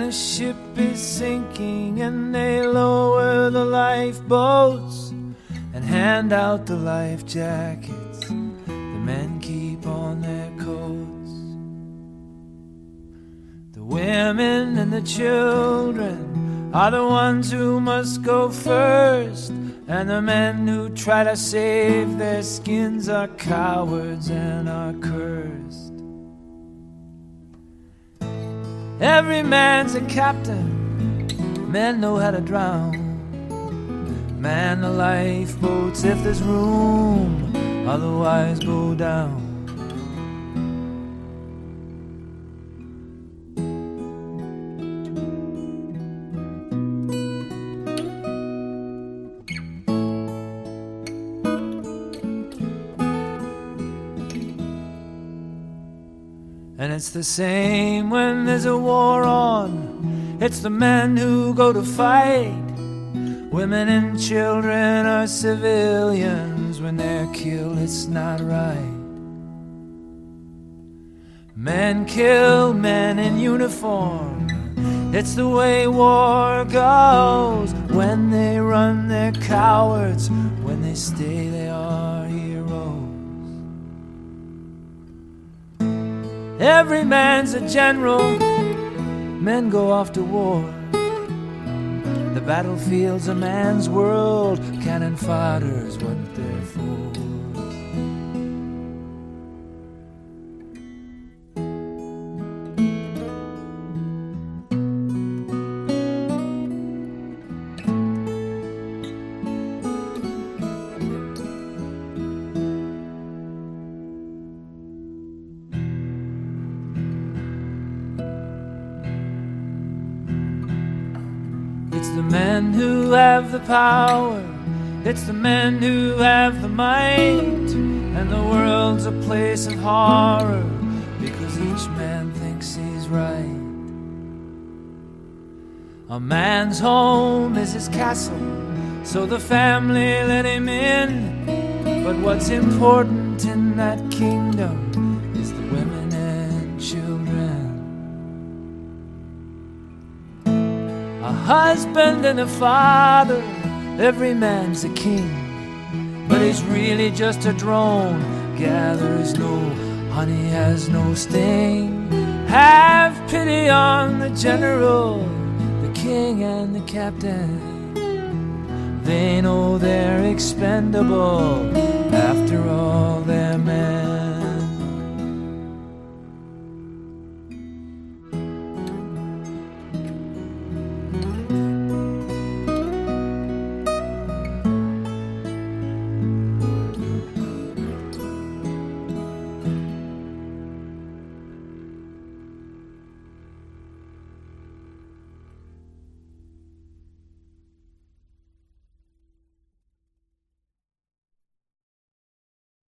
the ship is sinking and they lower the lifeboats and hand out the life jackets, the men keep on their coats. The women and the children are the ones who must go first, and the men who try to save their skins are cowards and are cursed. Every man's a captain, men know how to drown. Man the lifeboats if there's room, otherwise go down. And it's the same when there's a war on. It's the men who go to fight. Women and children are civilians. When they're killed, it's not right. Men kill men in uniform. It's the way war goes. When they run, they're cowards. When they stay, they are heroes. Every man's a general. Men go off to war. The battlefield's a man's world. Cannon fodder's what they're for. It's the men who have the power. It's the men who have the might. And the world's a place of horror because each man thinks he's right. A man's home is his castle, so the family let him in. But what's important in that kingdom is the women and children. A husband and a father, every man's a king, but he's really just a drone. Gathers no honey, has no sting. Have pity on the general, the king and the captain. They know they're expendable. After all, they're men.